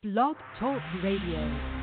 Blog Talk Radio.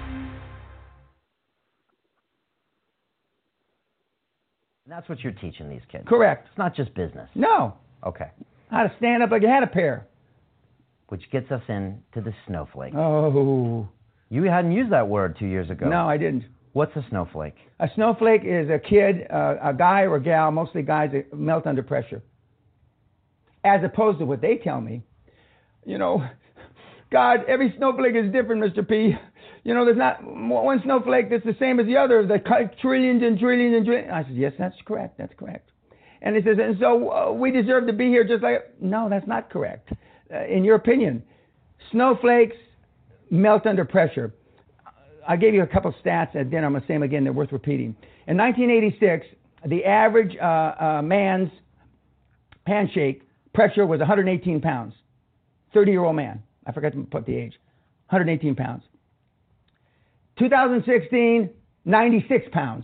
That's what you're teaching these kids. Correct. It's not just business. No. Okay. How to stand up like you had a pair. Which gets us into the snowflake. Oh. You hadn't used that word 2 years ago. No, I didn't. What's a snowflake? A snowflake is a kid, a guy or a gal, mostly guys that melt under pressure. As opposed to what they tell me. You know, God, every snowflake is different, Mr. P. You know, there's not one snowflake that's the same as the other. The trillions and trillions and trillions. I said, yes, that's correct. That's correct. And he says, and so we deserve to be here just like... No, that's not correct. In your opinion, snowflakes melt under pressure. I gave you a couple stats at dinner. I'm going to say them again. They're worth repeating. In 1986, the average man's handshake pressure was 118 pounds. 30-year-old man. I forgot to put the age. 118 pounds. 2016, 96 pounds.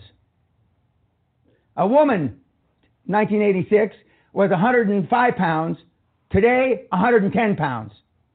A woman, 1986, was 105 pounds. Today, 110 pounds.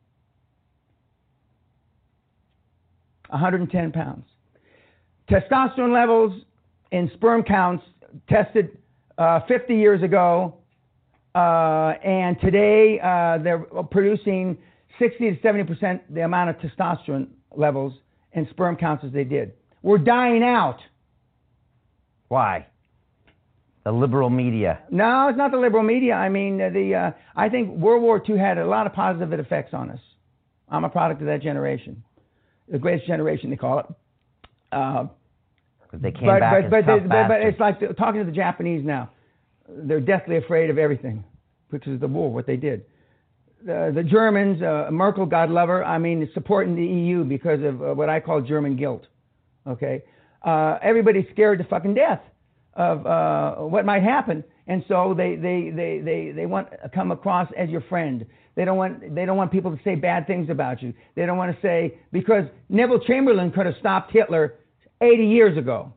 110 pounds. Testosterone levels in sperm counts tested 50 years ago, and today they're producing 60 to 70% the amount of testosterone levels in sperm counts as they did. We're dying out. Why? The liberal media. No, it's not the liberal media. I mean, I think World War II had a lot of positive effects on us. I'm a product of that generation. The greatest generation, they call it. Because they came back as tough but it's like talking to the Japanese now. They're deathly afraid of everything because of the war, what they did. The Germans, Merkel, God love her, I mean, supporting the EU because of what I call German guilt. Okay? Everybody's scared to fucking death of what might happen, and so they want to come across as your friend. They don't want people to say bad things about you. They don't want to say, because Neville Chamberlain could have stopped Hitler 80 years ago.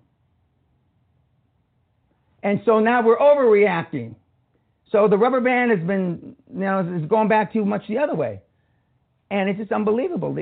And so now we're overreacting. So the rubber band has been, is going back too much the other way. And it's just unbelievable.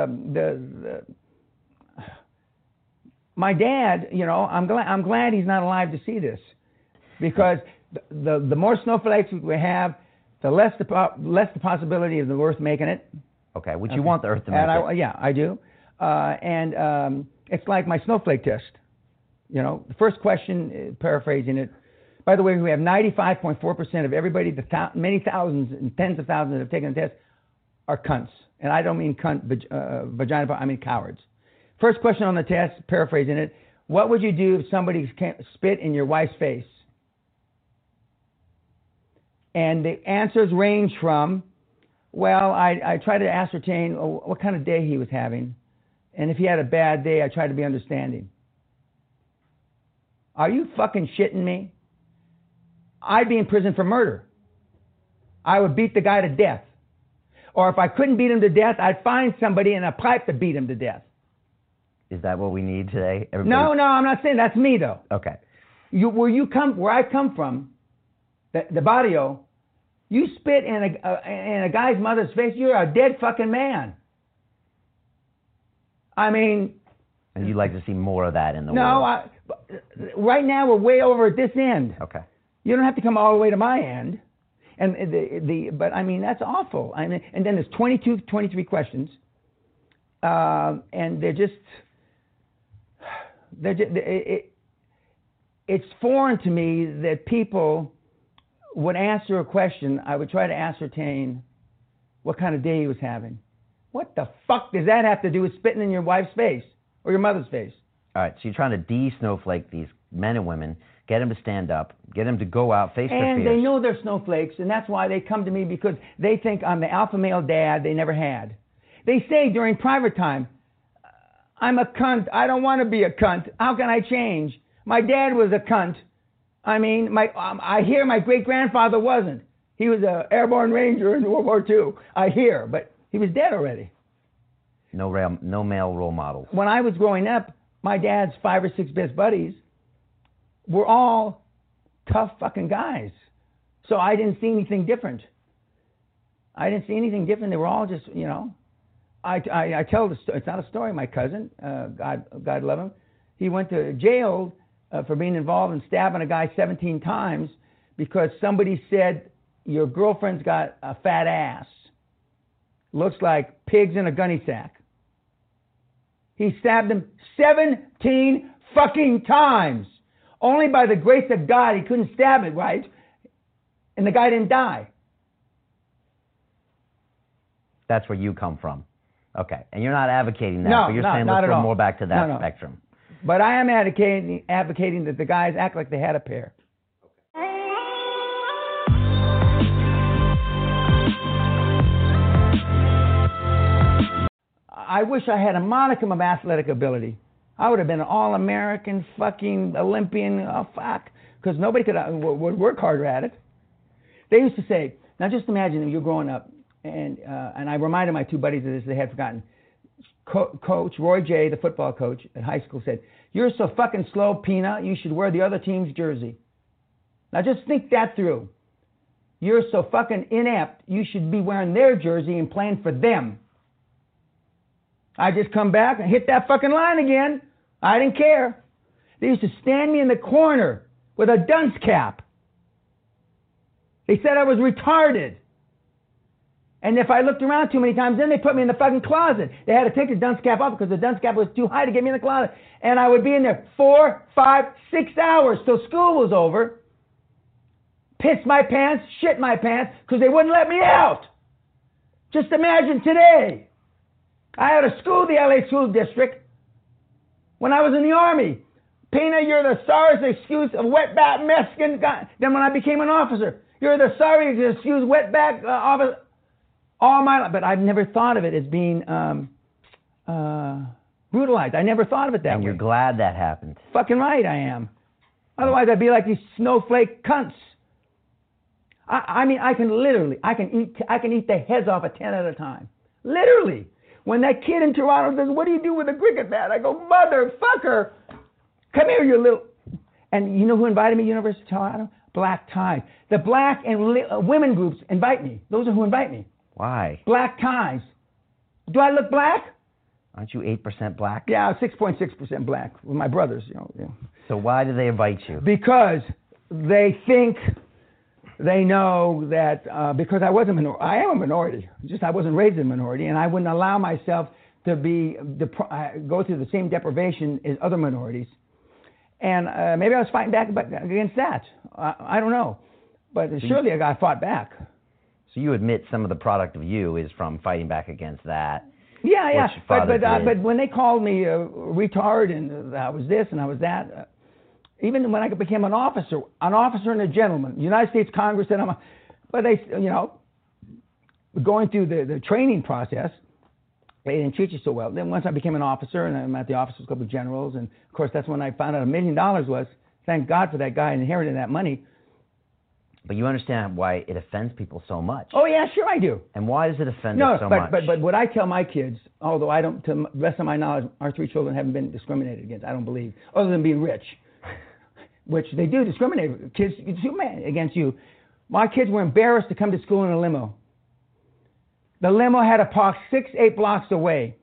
My dad, I'm glad he's not alive to see this, because the more snowflakes we have, the less the possibility of the Earth making it. Okay, would you want the Earth to make it? Yeah, I do. And it's like my snowflake test. The first question, paraphrasing it. By the way, we have 95.4% of everybody, many thousands and tens of thousands that have taken the test, are cunts. And I don't mean cunt, vagina, I mean cowards. First question on the test, paraphrasing it, what would you do if somebody spit in your wife's face? And the answers range from, well, I try to ascertain what kind of day he was having. And if he had a bad day, I try to be understanding. Are you fucking shitting me? I'd be in prison for murder. I would beat the guy to death. Or if I couldn't beat him to death, I'd find somebody in a pipe to beat him to death. Is that what we need today? No, I'm not saying that's me, though. Okay. Where I come from, the barrio, you spit in a guy's mother's face, you're a dead fucking man. I mean... And you'd like to see more of that in the world? No, right now we're way over at this end. Okay. You don't have to come all the way to my end. But I mean, that's awful. I mean, and then there's 22, 23 questions. And it's foreign to me that people would answer a question. I would try to ascertain what kind of day he was having. What the fuck does that have to do with spitting in your wife's face or your mother's face? All right, so you're trying to de-snowflake these men and women, get them to stand up, get them to go out, face their fears. And they know they're snowflakes, and that's why they come to me, because they think I'm the alpha male dad they never had. They say during private time, I'm a cunt. I don't want to be a cunt. How can I change? My dad was a cunt. I mean, I hear my great-grandfather wasn't. He was an airborne ranger in World War II. I hear, but he was dead already. No male role models. When I was growing up, my dad's 5 or 6 best buddies were all tough fucking guys. So I didn't see anything different. They were all just, I tell the story. It's not a story. My cousin, God love him, he went to jail for being involved in stabbing a guy 17 times because somebody said your girlfriend's got a fat ass. Looks like pigs in a gunny sack. He stabbed him 17 fucking times. Only by the grace of God he couldn't stab it right, and the guy didn't die. That's where you come from. Okay. And you're not advocating that, No, but you're no, saying not let's at go all. more back to that No. spectrum. But I am advocating that the guys act like they had a pair. I wish I had a modicum of athletic ability. I would have been an all-American fucking Olympian. Oh, fuck. Because nobody would work harder at it. They used to say, now just imagine if you're growing up, and I reminded my two buddies of this, they had forgotten. Coach Roy J., the football coach at high school, said, "You're so fucking slow, Peanut, you should wear the other team's jersey." Now just think that through. You're so fucking inept, you should be wearing their jersey and playing for them. I just come back and hit that fucking line again. I didn't care. They used to stand me in the corner with a dunce cap. They said I was retarded. And if I looked around too many times, then they put me in the fucking closet. They had to take the dunce cap off because the dunce cap was too high to get me in the closet. And I would be in there 4, 5, 6 hours till school was over. Piss my pants, shit my pants, because they wouldn't let me out. Just imagine today. I had to school the LA School District when I was in the Army. Pena, you're the sorriest excuse of wetback Mexican guy. Then when I became an officer, you're the sorriest excuse wetback officer. All my life, but I've never thought of it as being brutalized. I never thought of it that way. And you're glad that happened. Fucking right I am. Otherwise I'd be like these snowflake cunts. I mean, I can eat the heads off of 10 at a time. Literally. When that kid in Toronto says, "What do you do with a cricket bat?" I go, "Motherfucker, come here, you little..." And you know who invited me to University of Toronto? Black Tie. The black and women groups invite me. Those are who invite me. Why? Black ties. Do I look black? Aren't you 8% black? Yeah, 6.6% black with my brothers. Yeah. So why do they invite you? Because they think they know that because I was a minority. I am a minority. Just I wasn't raised in a minority, and I wouldn't allow myself to go through the same deprivation as other minorities. And maybe I was fighting back against that. I don't know, but surely I fought back. So you admit some of the product of you is from fighting back against that. Yeah. But But when they called me a retard and I was this and I was that, even when I became an officer and a gentleman, the United States Congress said but they, going through the training process, they didn't treat you so well. Then once I became an officer and I'm at the office of a couple of generals, and of course that's when I found out $1 million was, thank God for that guy inheriting that money. But you understand why it offends people so much. Oh yeah, sure I do. And why does it offend us so much? But what I tell my kids, although I don't, to the best of my knowledge, our 3 children haven't been discriminated against, I don't believe, other than being rich, which they do discriminate kids against you. My kids were embarrassed to come to school in a limo. The limo had to park 6, 8 blocks away.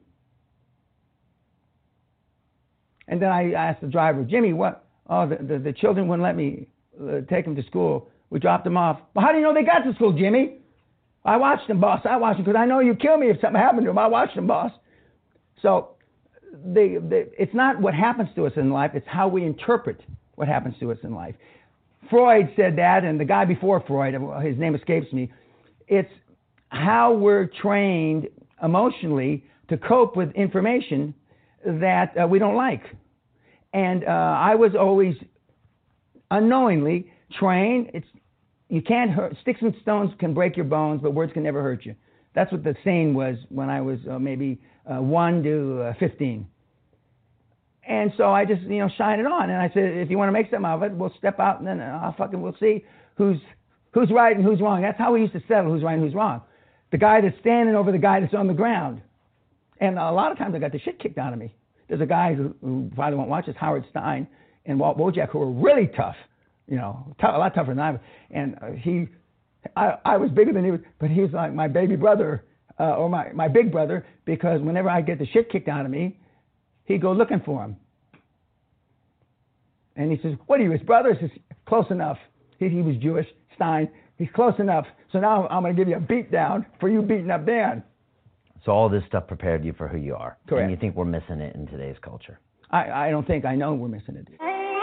And then I asked the driver, "Jimmy, what? Oh, the children wouldn't let me take them to school. We dropped them off." "Well, how do you know they got to school, Jimmy?" "I watched them, boss. I watched them because I know you kill me if something happened to them. I watched them, boss." So it's not what happens to us in life. It's how we interpret what happens to us in life. Freud said that, and the guy before Freud, his name escapes me. It's how we're trained emotionally to cope with information that we don't like. And I was always unknowingly trained. You can't hurt. Sticks and stones can break your bones, but words can never hurt you. That's what the saying was when I was maybe 1 to 15. And so I just shine it on, and I said, if you want to make something of it, we'll step out, and then we'll see who's right and who's wrong. That's how we used to settle who's right and who's wrong. The guy that's standing over the guy that's on the ground. And a lot of times I got the shit kicked out of me. There's a guy who probably won't watch this, Howard Stein and Walt Wojak, who were really tough, a lot tougher than I was. And I was bigger than he was, but he was like my baby brother. or my big brother, because whenever I get the shit kicked out of me, he'd go looking for him. And he says, what are you, his brother? I says, close enough. He was Jewish, Stein. He's close enough. So now I'm going to give you a beat down for you beating up Dan. So all this stuff prepared you for who you are. Correct. And you think we're missing it in today's culture? I don't think. I know we're missing it.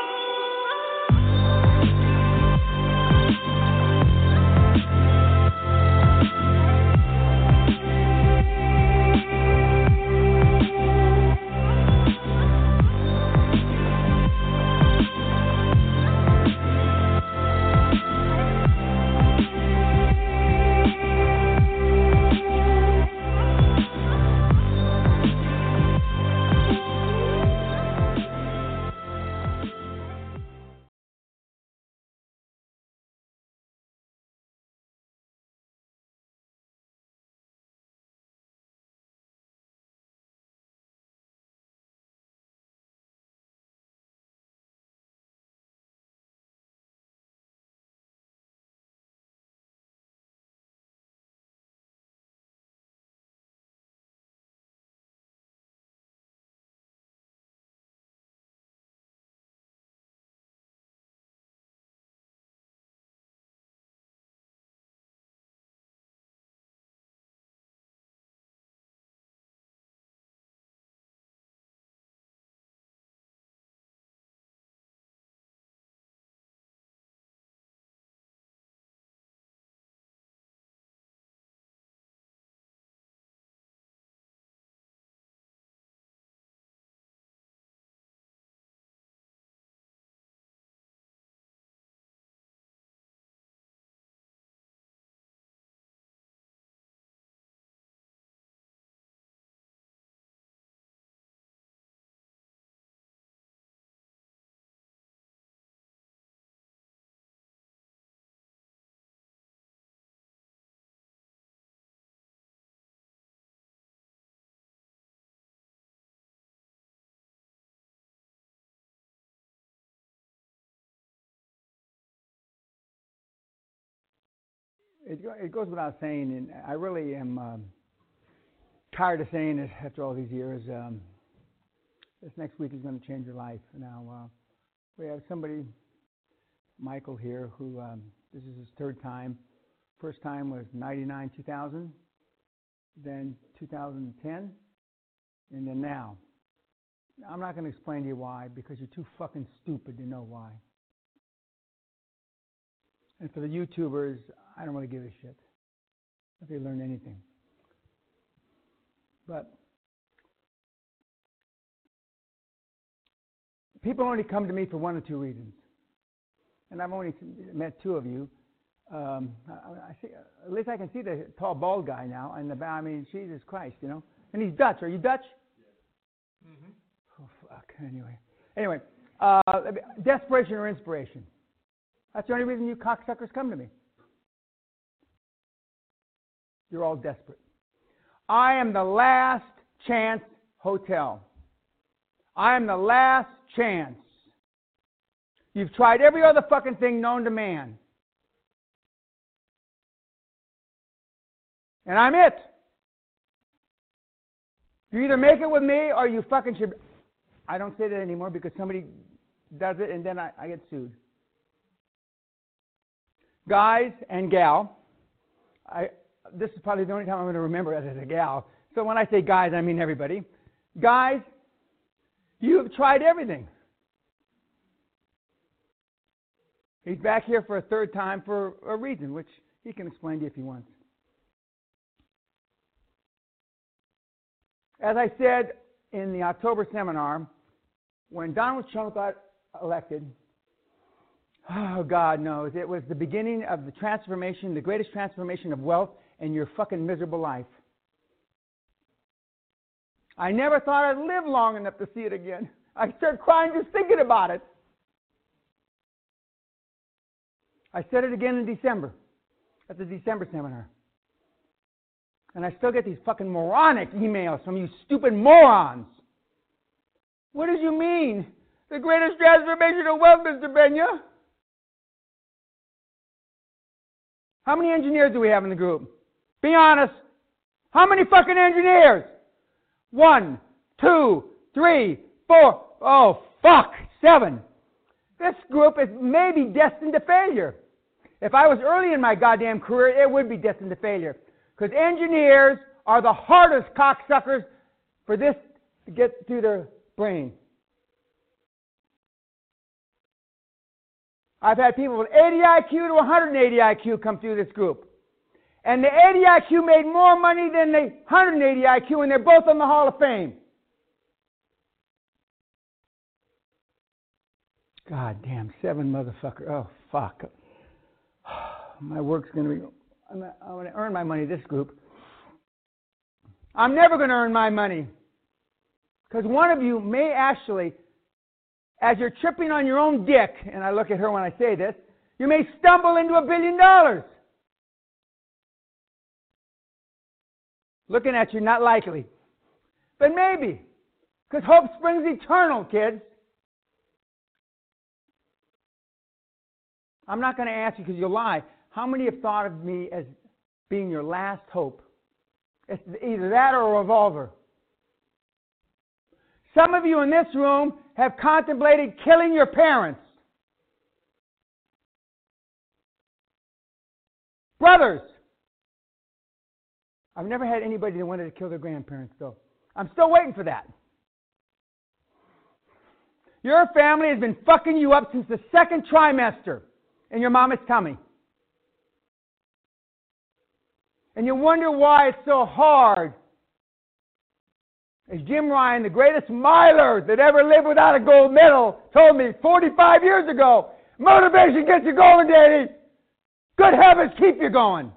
It goes without saying, and I really am tired of saying it after all these years. This next week is going to change your life. Now, we have somebody, Michael here, who this is his third time. First time was 99, 2000, then 2010, and then now. I'm not going to explain to you why, because you're too fucking stupid to know why. And for the YouTubers, I don't really give a shit if they learn anything. But people only come to me for one or two reasons. And I've only met two of you. I see, at least I can see the tall, bald guy now. And I mean, Jesus Christ, you know. And he's Dutch. Are you Dutch? Yes. Mm-hmm. Oh, fuck. Anyway, desperation or inspiration. That's the only reason you cocksuckers come to me. You're all desperate. I am the last chance hotel. I am the last chance. You've tried every other fucking thing known to man. And I'm it. You either make it with me or you fucking should. I don't say that anymore because somebody does it and then I get sued. Guys and gal, this is probably the only time I'm going to remember it as a gal. So when I say guys, I mean everybody. Guys, you have tried everything. He's back here for a third time for a reason, which he can explain to you if he wants. As I said in the October seminar, when Donald Trump got elected, oh, God knows, it was the beginning of the transformation, the greatest transformation of wealth in your fucking miserable life. I never thought I'd live long enough to see it again. I started crying just thinking about it. I said it again in December, at the December seminar. And I still get these fucking moronic emails from you stupid morons. What did you mean? The greatest transformation of wealth, Mr. Benya? How many engineers do we have in the group? Be honest. How many fucking engineers? 1, 2, 3, 4. Oh, fuck. 7. This group is maybe destined to failure. If I was early in my goddamn career, it would be destined to failure. Because engineers are the hardest cocksuckers for this to get through their brain. I've had people with 80 IQ to 180 IQ come through this group. And the 80 IQ made more money than the 180 IQ, and they're both in the Hall of Fame. God damn, 7 motherfucker. Oh, fuck. My work's going to be... I'm going to earn my money, this group. I'm never going to earn my money. Because one of you may actually, as you're tripping on your own dick, and I look at her when I say this, you may stumble into $1 billion. Looking at you, not likely. But maybe. Because hope springs eternal, kids. I'm not going to ask you because you'll lie. How many have thought of me as being your last hope? It's either that or a revolver. Some of you in this room have contemplated killing your parents. Brothers. I've never had anybody that wanted to kill their grandparents, though. I'm still waiting for that. Your family has been fucking you up since the 2nd trimester in your mama's tummy. And you wonder why it's so hard. As Jim Ryan, the greatest miler that ever lived without a gold medal, told me 45 years ago, motivation gets you going, Daddy. Good habits keep you going.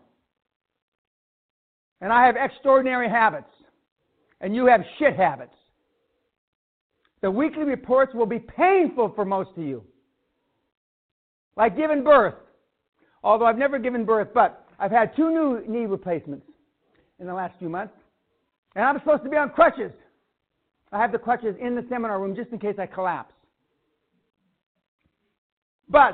And I have extraordinary habits. And you have shit habits. The weekly reports will be painful for most of you. Like giving birth. Although I've never given birth, but I've had 2 new knee replacements in the last few months. And I'm supposed to be on crutches. I have the crutches in the seminar room just in case I collapse. But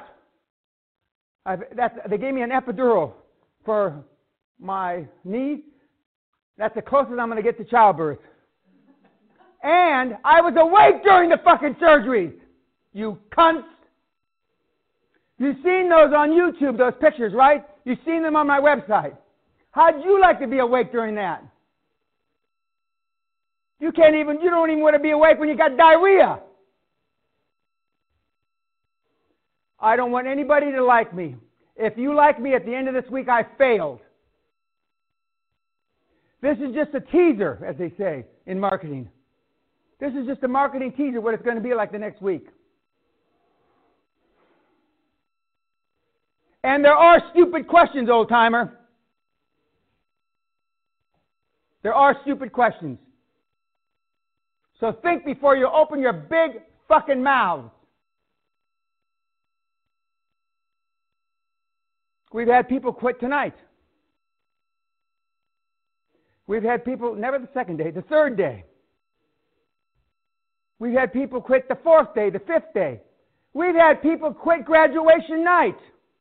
they gave me an epidural for my knee. That's the closest I'm going to get to childbirth. And I was awake during the fucking surgeries. You cunts. You've seen those on YouTube, those pictures, right? You've seen them on my website. How'd you like to be awake during that? You don't even want to be awake when you got diarrhea. I don't want anybody to like me. If you like me at the end of this week, I failed. This is just a teaser, as they say in marketing. This is just a marketing teaser, what it's going to be like the next week. And there are stupid questions, old-timer. There are stupid questions. So think before you open your big fucking mouths. We've had people quit tonight. We've had people, never the 2nd day, the 3rd day. We've had people quit the 4th day, the 5th day. We've had people quit graduation night.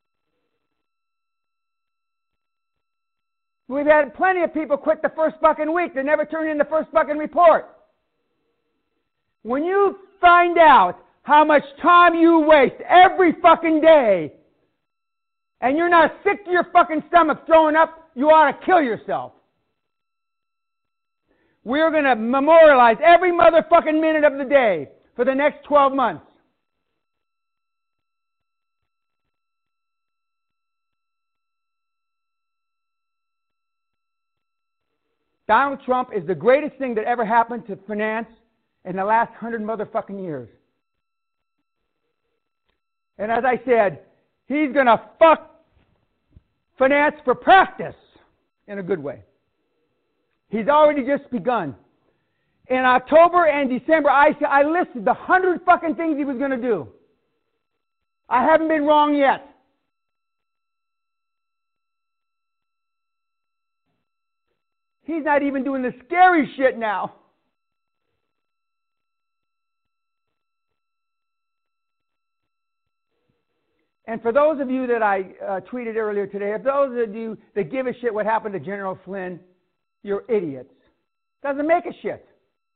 We've had plenty of people quit the first fucking week. They never turned in the first fucking report. When you find out how much time you waste every fucking day and you're not sick to your fucking stomach throwing up, you ought to kill yourself. We're going to memorialize every motherfucking minute of the day for the next 12 months. Donald Trump is the greatest thing that ever happened to finance in the last 100 motherfucking years. And as I said, he's going to fuck finance for practice in a good way. He's already just begun. In October and December, I listed the 100 fucking things he was going to do. I haven't been wrong yet. He's not even doing the scary shit now. And for those of you that I tweeted earlier today, if those of you that give a shit what happened to General Flynn, You're idiots. Doesn't make a shit.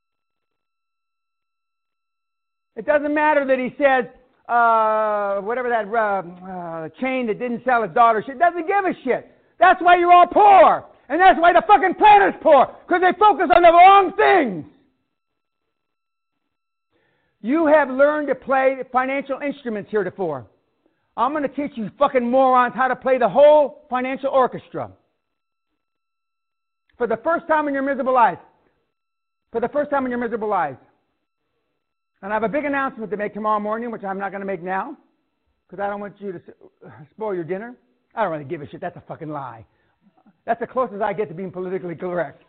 It doesn't matter that he says, whatever that chain that didn't sell his daughter shit. Doesn't give a shit. That's why you're all poor. And that's why the fucking planet's poor. Because they focus on the wrong things. You have learned to play financial instruments heretofore. I'm going to teach you fucking morons how to play the whole financial orchestra. For the first time in your miserable lives. For the first time in your miserable lives. And I have a big announcement to make tomorrow morning, which I'm not going to make now, because I don't want you to spoil your dinner. I don't really give a shit. That's a fucking lie. That's the closest I get to being politically correct.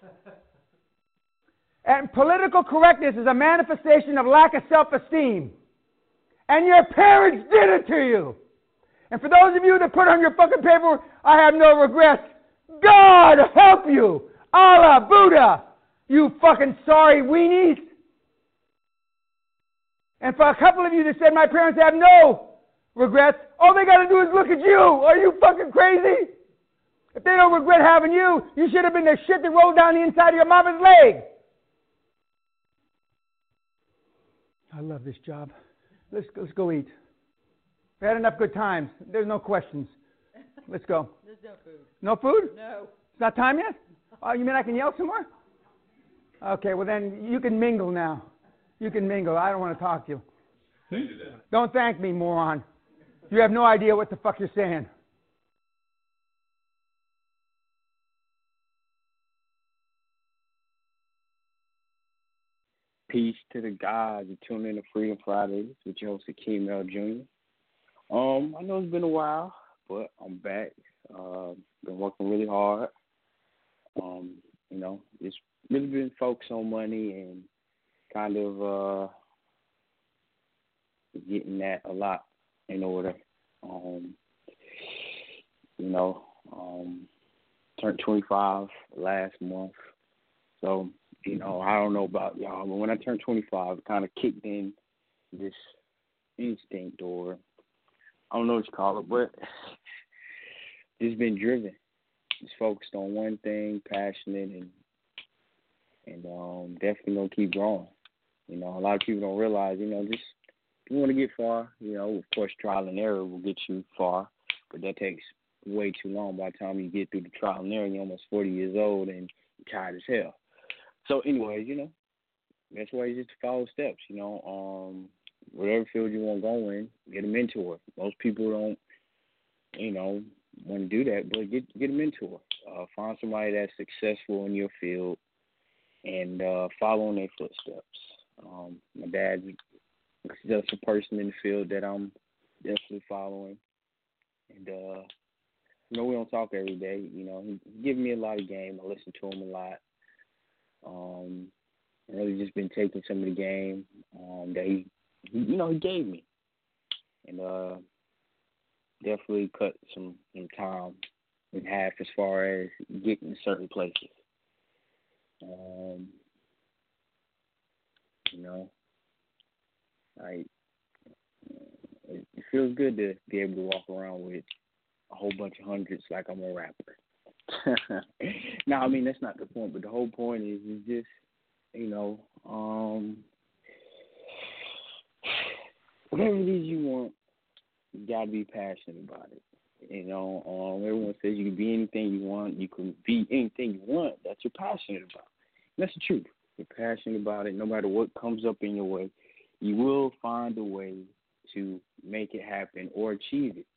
And political correctness is a manifestation of lack of self-esteem. And your parents did it to you. And for those of you that put on your fucking paperwork, I have no regrets, God help you. Allah, Buddha, you fucking sorry weenies. And for a couple of you that said my parents have no regrets, all they got to do is look at you. Are you fucking crazy? If they don't regret having you, you should have been the shit that rolled down the inside of your mama's leg. I love this job. Let's go eat. We had enough good times. There's no questions. Let's go. There's no food. No food? No. It's not time yet? Oh, you mean I can yell some more? Okay, well then you can mingle now. You can mingle. I don't want to talk to you. Don't thank me, moron. You have no idea what the fuck you're saying. Peace to the guys. You tune in to Freedom Fridays with your host, Akeem L. Jr. I know it's been a while, but I'm back. Been working really hard. It's really been focused on money and kind of getting that a lot in order. Turned 25 last month. So, I don't know about y'all, but when I turned 25, it kind of kicked in this instinct, or I don't know what you call it, but it's been driven. It's focused on one thing, passionate, and definitely gonna keep growing. A lot of people don't realize, just if you want to get far, of course, trial and error will get you far, but that takes way too long. By the time you get through the trial and error, you're almost 40 years old and you're tired as hell. So, anyways, that's why you just follow steps. Whatever field you want to go in, get a mentor. Most people don't, want to do that, but get a mentor. Find somebody that's successful in your field and follow in their footsteps. My dad's just a person in the field that I'm definitely following. And, we don't talk every day. He gives me a lot of game. I listen to him a lot. I've really just been taking some of the game that he gave me. And definitely cut some time in half as far as getting to certain places. It feels good to be able to walk around with a whole bunch of hundreds like I'm a rapper. No, that's not the point, but the whole point is just, whatever it is you want, you got to be passionate about it. Everyone says you can be anything you want. You can be anything you want that you're passionate about. And that's the truth. If you're passionate about it, no matter what comes up in your way, you will find a way to make it happen or achieve it.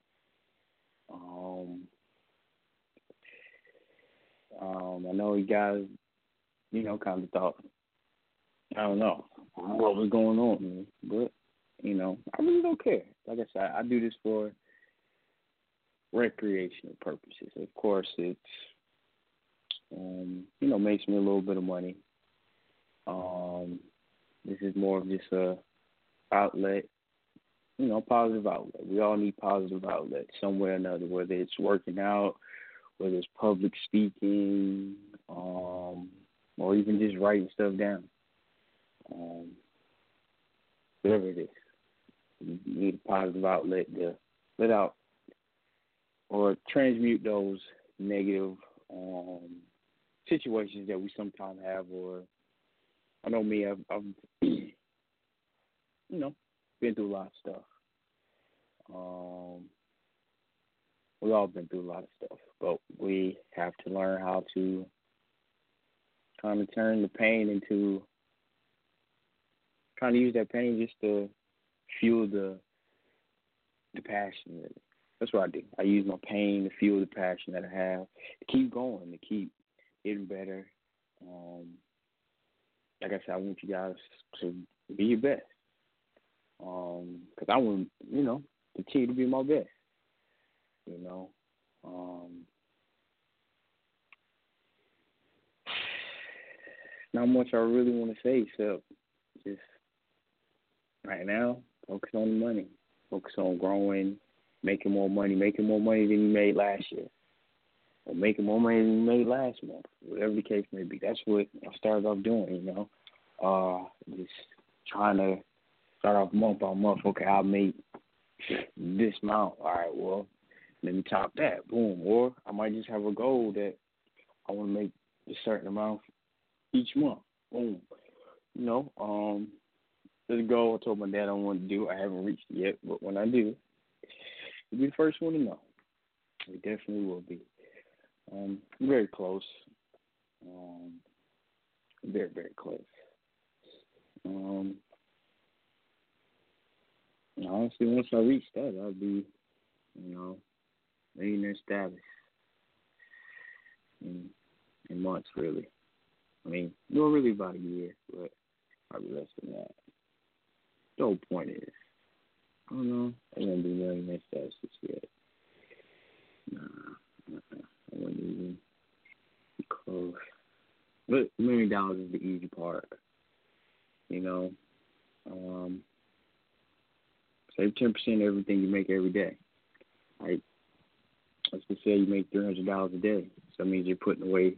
I know you guys, kind of thought, I don't know what was going on, but, I really don't care. Like I said, I do this for recreational purposes. Of course, it's, makes me a little bit of money. This is more of just a outlet, positive outlet. We all need positive outlets somewhere or another, whether it's working out, whether it's public speaking, or even just writing stuff down. Whatever it is, you need a positive outlet to let out or transmute those negative situations that we sometimes have, or I know me, I've you know, been through a lot of stuff. We've all been through a lot of stuff, but we have to learn how to kind of turn the pain into, kind of use that pain just to fuel the passion. Really. That's what I do. I use my pain to fuel the passion that I have, to keep going, to keep getting better. Like I said, I want you guys to be your best. Because I want, continue to be my best. Not much I really want to say except just right now, focus on the money. Focus on growing, making more money than you made last year. Or making more money than you made last month. Whatever the case may be. That's what I started off doing, just trying to start off month by month. Okay, I'll make this amount. All right, well, let me top that. Boom. Or I might just have a goal that I want to make a certain amount each month. Boom. There's a goal I told my dad I want to do. I haven't reached it yet, but when I do, you'll be the first one to know. We definitely will be. Very close. Very, very close. Honestly, once I reach that, I'll be, millionaire status in months, really. I mean, not really about a year, but probably less than that. The whole point is, I don't know, I won't be millionaire status just yet. Nah, I wouldn't even be close. But $1 million is the easy part, Save 10% of everything you make every day. Right? Let's just say you make $300 a day. So that means you're putting away,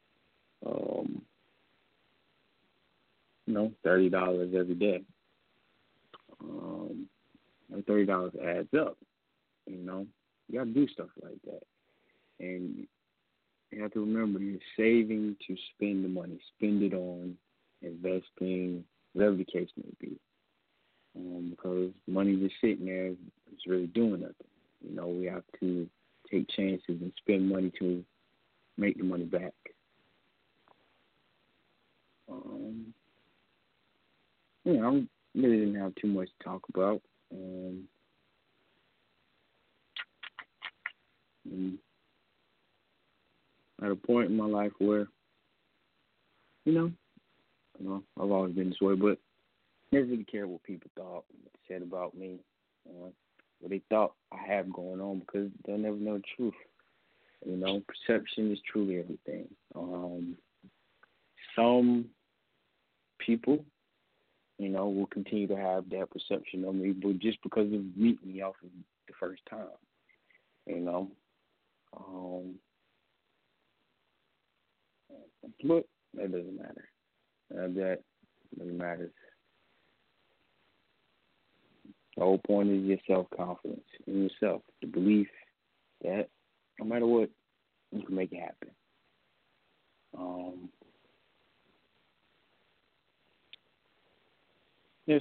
$30 every day. $30 adds up. You got to do stuff like that. And you have to remember, you're saving to spend the money. Spend it on investing, whatever the case may be. Because money just sitting there is really doing nothing. We have to take chances and spend money to make the money back. I really didn't have too much to talk about. At a point in my life where, I've always been this way, but never really cared what people thought, said about me, what they thought I have going on, because they'll never know the truth. Perception is truly everything. Some people, will continue to have that perception of me, but just because of meeting me off of the first time, but that doesn't matter. That really matters. The whole point is your self-confidence in yourself, the belief that no matter what, you can make it happen. It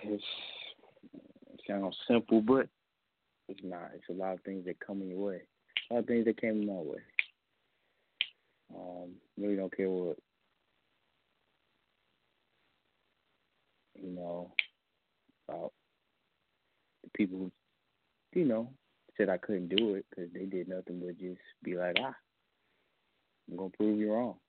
sounds simple, but it's not. It's a lot of things that come in your way. A lot of things that came in my way. Really don't care what, about the people who, said I couldn't do it because they did nothing but just be like, I'm going to prove you wrong.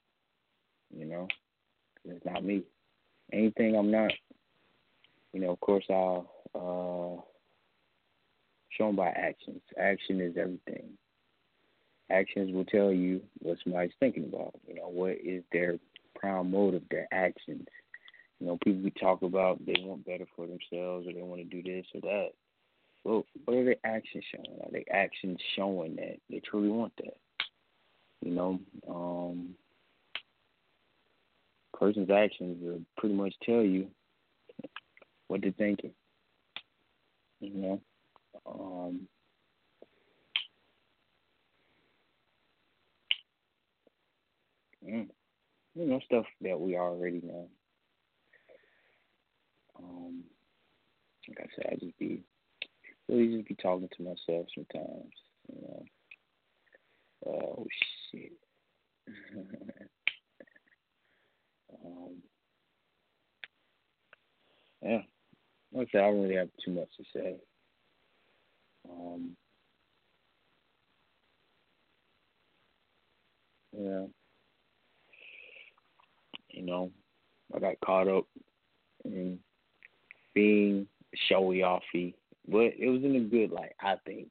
It's not me. Anything I'm not, of course I'll show them by actions. Action is everything. Actions will tell you what somebody's thinking about. What is their prime motive, their actions. People we talk about, they want better for themselves or they want to do this or that. Well, what are their actions showing? Are their actions showing that they truly want that? Person's actions will pretty much tell you what they're thinking. stuff that we already know. Um, like I said, I just be really just be talking to myself sometimes. You know. Oh shit. um, yeah. Like I said, I don't really have too much to say. Um, yeah. You know, I got caught up in being showy offy, but it was in a good light, I think.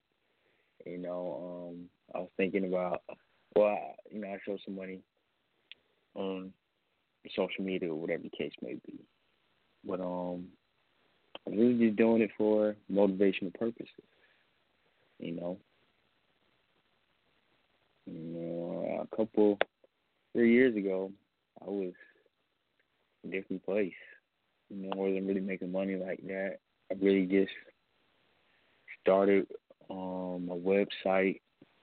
I was thinking about, I showed some money on social media or whatever the case may be. But I was really just doing it for motivational purposes, you know. A couple, 3 years ago, I was in a different place. I wasn't really making money like that. I really just started a website,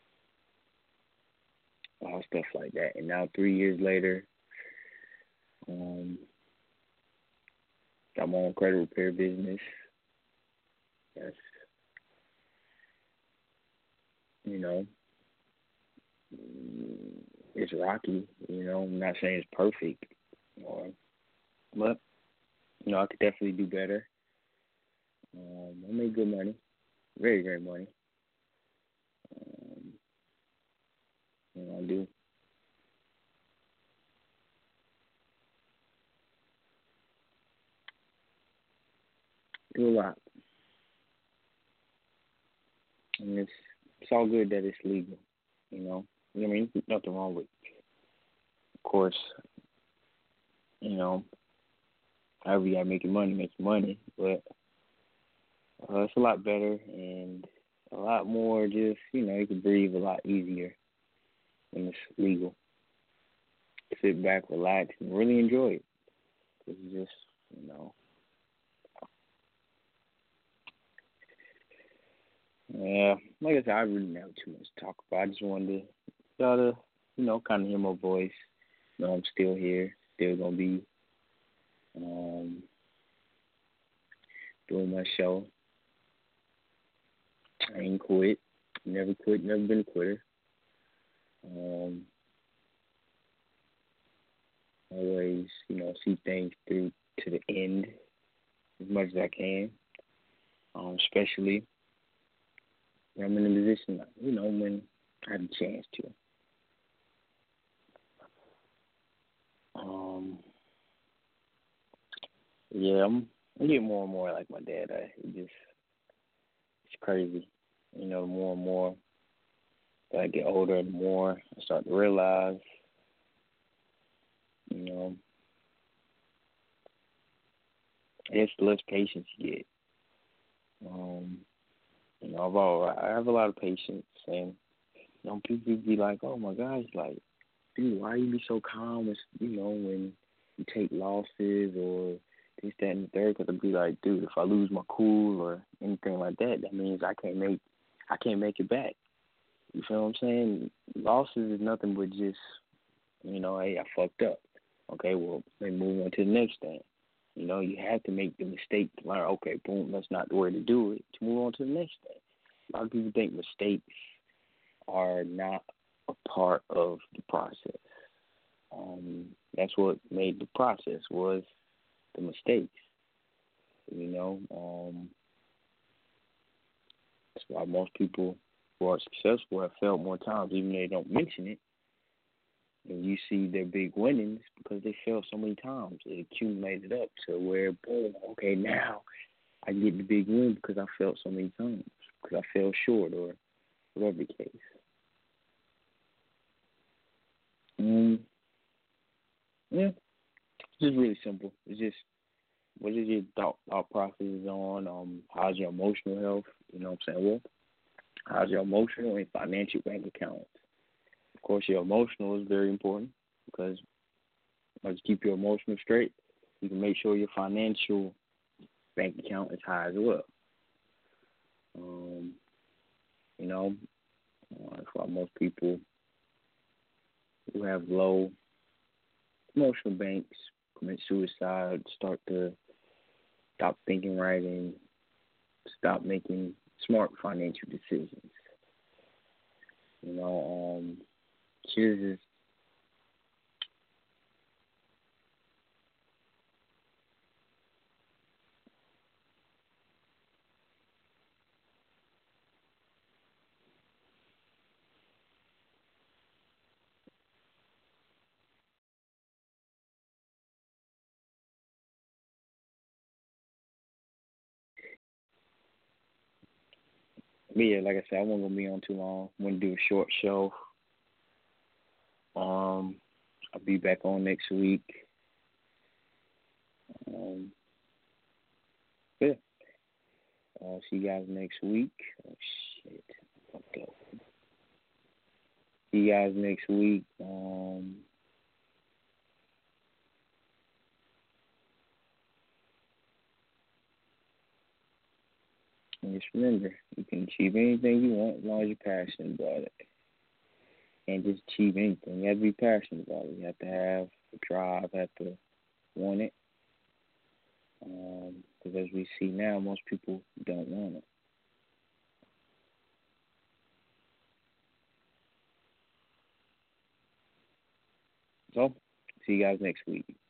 all stuff like that. And now 3 years later, got my own credit repair business. Yes, you know, it's rocky. I'm not saying it's perfect, but I could definitely do better. I make good money, very great money. I do. Do a lot. And it's all good that it's legal, there's nothing wrong with it. Of course, however you gotta make your money, but it's a lot better and a lot more just, you can breathe a lot easier when it's legal. Sit back, relax, and really enjoy it. It's just, yeah, like I said, I really don't have too much to talk about. I just wanted y'all to, kind of hear my voice. I'm still here, still gonna be doing my show. I ain't quit, never been a quitter. Always, see things through to the end as much as I can. Especially when I'm in a position, when I have a chance to. Yeah, I'm getting more and more like my dad. It's crazy. The more and more that I get older, the more I start to realize, it's less patience you get. I have a lot of patience, and people be like, "Oh my gosh, like, dude, why you be so calm?" When you take losses or this, that, and the third. Because I'd be like, dude, if I lose my cool or anything like that, that means I can't make it back. You feel what I'm saying? Losses is nothing but just, hey, I fucked up. Okay, well, then move on to the next thing. You have to make the mistake to learn, okay, boom, that's not the way to do it, to move on to the next thing. A lot of people think mistakes are not a part of the process. That's what made the process was the mistakes. That's why most people who are successful have failed more times, even though they don't mention it. And you see their big winnings because they failed so many times. It accumulated up to where, boom, okay, now I get the big win because I failed so many times, because I fell short or whatever the case. Yeah, it's just really simple. It's just, what is your thought processes on how's your emotional health? You know what I'm saying? Well, how's your emotional and financial bank accounts? Of course, your emotional is very important because once you keep your emotional straight, you can make sure your financial bank account is high as well. That's why most people who have low emotional banks, commit suicide, start to stop thinking right, and stop making smart financial decisions. You know, kids is but yeah, like I said, I wasn't gonna be on too long. I'm gonna do a short show. I'll be back on next week. Um, yeah. See you guys next week. Oh shit, fucked up. See you guys next week. And just remember, you can achieve anything you want as long as you're passionate about it. And just achieve anything. You have to be passionate about it. You have to have a drive, have to want it. Because as we see now, most people don't want it. So, see you guys next week.